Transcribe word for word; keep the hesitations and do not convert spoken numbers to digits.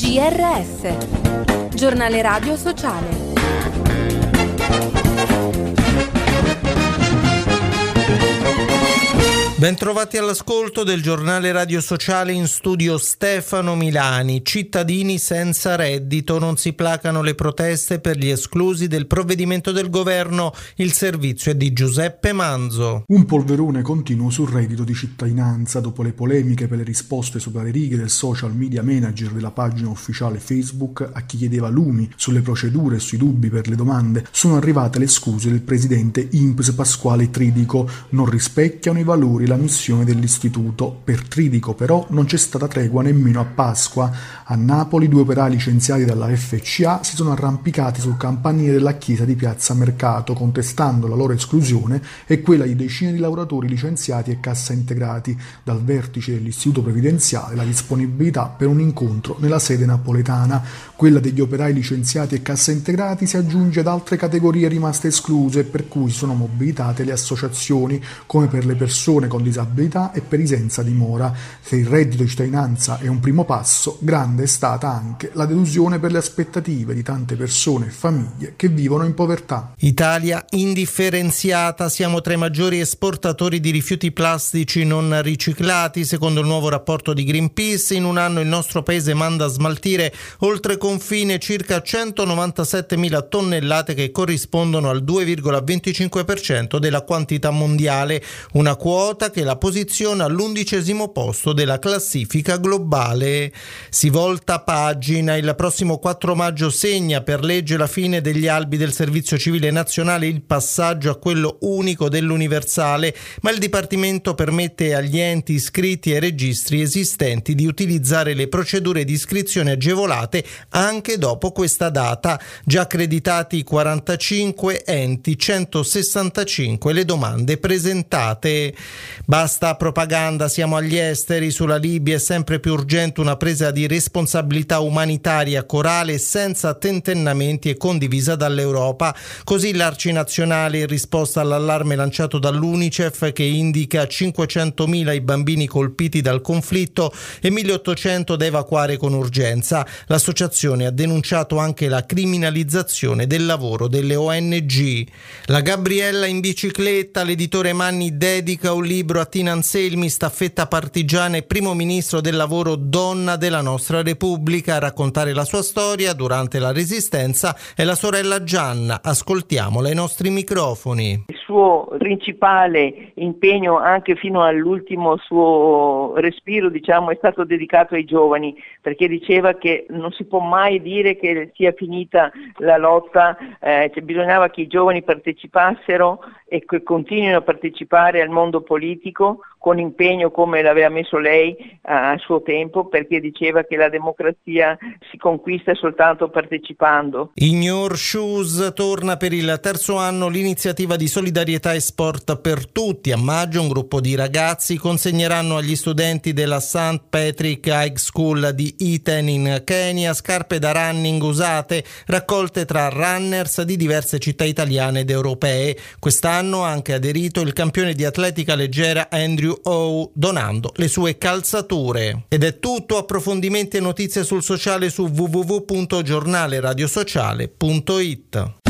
G R S, Giornale Radio Sociale. Bentrovati all'ascolto del Giornale Radio Sociale, in studio Stefano Milani. Cittadini senza reddito, non si placano le proteste per gli esclusi del provvedimento del governo. Il servizio è di Giuseppe Manzo. Un polverone continuo sul reddito di cittadinanza. Dopo le polemiche per le risposte sopra le righe del social media manager della pagina ufficiale Facebook a chi chiedeva lumi sulle procedure e sui dubbi per le domande, sono arrivate le scuse del presidente I N P S Pasquale Tridico. Non rispecchiano i valori la missione dell'istituto. Per Tridico però non c'è stata tregua nemmeno a Pasqua. A Napoli due operai licenziati dalla F C A si sono arrampicati sul campanile della chiesa di Piazza Mercato contestando la loro esclusione e quella di decine di lavoratori licenziati e cassaintegrati. Dal vertice dell'istituto previdenziale la disponibilità per un incontro nella sede napoletana. Quella degli operai licenziati e cassaintegrati si aggiunge ad altre categorie rimaste escluse, per cui sono mobilitate le associazioni, come per le persone con disabilità e per i senza dimora. Se il reddito di cittadinanza è un primo passo, grande è stata anche la delusione per le aspettative di tante persone e famiglie che vivono in povertà. Italia indifferenziata, siamo tra i maggiori esportatori di rifiuti plastici non riciclati. Secondo il nuovo rapporto di Greenpeace, in un anno il nostro paese manda a smaltire oltre confine circa centonovantasettemila tonnellate, che corrispondono al due virgola venticinque per cento della quantità mondiale, una quota che la posiziona all'undicesimo posto della classifica globale. Si volta pagina. Il prossimo quattro maggio segna per legge la fine degli albi del servizio civile nazionale, il passaggio a quello unico dell'universale, ma il Dipartimento permette agli enti iscritti ai registri esistenti di utilizzare le procedure di iscrizione agevolate anche dopo questa data. Già accreditati quarantacinque enti, centosessantacinque le domande presentate. Basta propaganda, siamo agli esteri. Sulla Libia è sempre più urgente una presa di responsabilità umanitaria corale, senza tentennamenti e condivisa dall'Europa. Così l'Arci Nazionale, in risposta all'allarme lanciato dall'UNICEF, che indica cinquecentomila i bambini colpiti dal conflitto e milleottocento da evacuare con urgenza. L'associazione ha denunciato anche la criminalizzazione del lavoro delle O N G. La Gabriella in bicicletta, l'editore Manni dedica un libro a Tina Anselmi, staffetta partigiana e primo ministro del lavoro, donna della nostra Repubblica. A raccontare la sua storia durante la Resistenza è la sorella Gianna. Ascoltiamola ai nostri microfoni. Il suo principale impegno, anche fino all'ultimo suo respiro, diciamo, è stato dedicato ai giovani, perché diceva che non si può mai dire che sia finita la lotta, eh, cioè bisognava che i giovani partecipassero e che continuino a partecipare al mondo politico con impegno come l'aveva messo lei a suo tempo, perché diceva che la democrazia si conquista soltanto partecipando. In Your Shoes torna per il terzo anno l'iniziativa di solidarietà e sport per tutti. A maggio un gruppo di ragazzi consegneranno agli studenti della Saint Patrick High School di Iten in Kenya scarpe da running usate, raccolte tra runners di diverse città italiane ed europee. Quest'anno ha anche aderito il campione di atletica leggera Andrew O, donando le sue calzature. Ed è tutto. Approfondimenti e notizie sul sociale su w w w punto giornale radio sociale punto it.